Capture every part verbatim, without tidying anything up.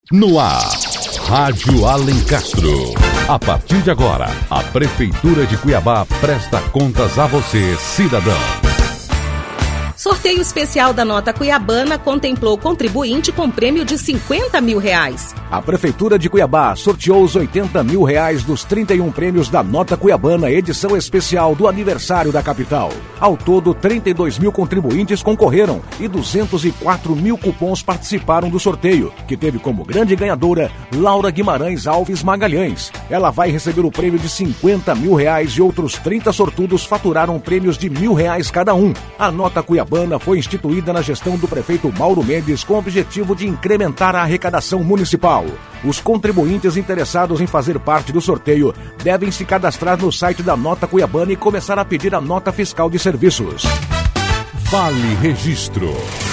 No ar, Rádio Alencastro. A partir de agora, a Prefeitura de Cuiabá presta contas a você, cidadão. Sorteio especial da Nota Cuiabana contemplou contribuinte com prêmio de cinquenta mil reais. A Prefeitura de Cuiabá sorteou os oitenta mil reais dos trinta e um prêmios da Nota Cuiabana, edição especial do aniversário da capital. Ao todo, trinta e dois mil contribuintes concorreram e duzentos e quatro mil cupons participaram do sorteio, que teve como grande ganhadora Laura Guimarães Alves Magalhães. Ela vai receber o prêmio de cinquenta mil reais e outros trinta sortudos faturaram prêmios de mil reais cada um. A Nota Cuiabana foi instituída na gestão do prefeito Mauro Mendes com o objetivo de incrementar a arrecadação municipal. Os contribuintes interessados em fazer parte do sorteio devem se cadastrar no site da Nota Cuiabana e começar a pedir a nota fiscal de serviços. Vale Registro.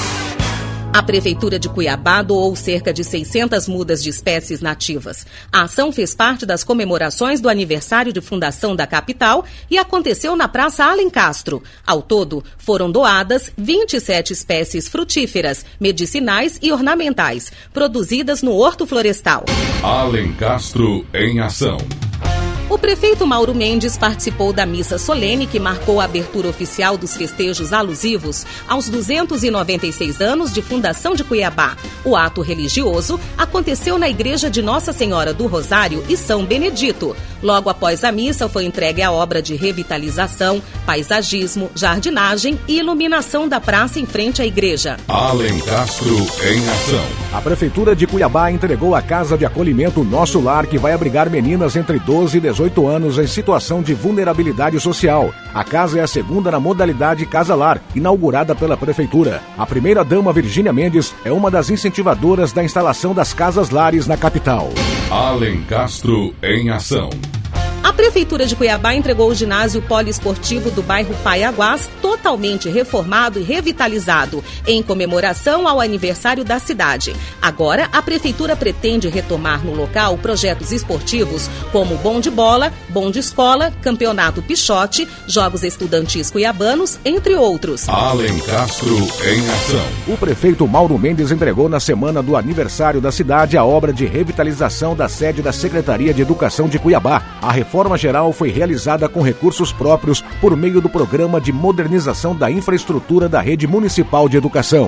A Prefeitura de Cuiabá doou cerca de seiscentas mudas de espécies nativas. A ação fez parte das comemorações do aniversário de fundação da capital e aconteceu na Praça Alencastro. Ao todo, foram doadas vinte e sete espécies frutíferas, medicinais e ornamentais, produzidas no Horto Florestal. Alencastro em ação. O prefeito Mauro Mendes participou da missa solene que marcou a abertura oficial dos festejos alusivos aos duzentos e noventa e seis anos de fundação de Cuiabá. O ato religioso aconteceu na Igreja de Nossa Senhora do Rosário e São Benedito. Logo após a missa foi entregue a obra de revitalização, paisagismo, jardinagem e iluminação da praça em frente à igreja. Alencastro em ação. A Prefeitura de Cuiabá entregou a Casa de Acolhimento Nosso Lar, que vai abrigar meninas entre doze e dezoito anos em situação de vulnerabilidade social. A casa é a segunda na modalidade Casa Lar, inaugurada pela Prefeitura. A primeira-dama Virgínia Mendes é uma das incentivadoras da instalação das Casas Lares na capital. Alencastro em ação. A Prefeitura de Cuiabá entregou o ginásio poliesportivo do bairro Paiaguás totalmente reformado e revitalizado, em comemoração ao aniversário da cidade. Agora, a Prefeitura pretende retomar no local projetos esportivos como bom de bola, bom de escola, campeonato Pichote, jogos estudantis cuiabanos, entre outros. Alencastro em ação. O prefeito Mauro Mendes entregou na semana do aniversário da cidade a obra de revitalização da sede da Secretaria de Educação de Cuiabá. A reforma A reforma geral foi realizada com recursos próprios por meio do Programa de Modernização da Infraestrutura da Rede Municipal de Educação.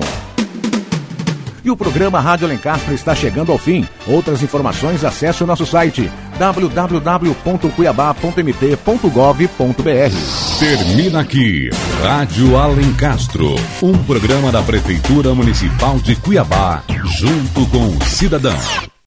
E o programa Rádio Alencastro está chegando ao fim. Outras informações, acesse o nosso site w w w ponto cuiabá ponto m t ponto gov ponto b r. Termina aqui Rádio Alencastro, um programa da Prefeitura Municipal de Cuiabá, junto com o cidadão.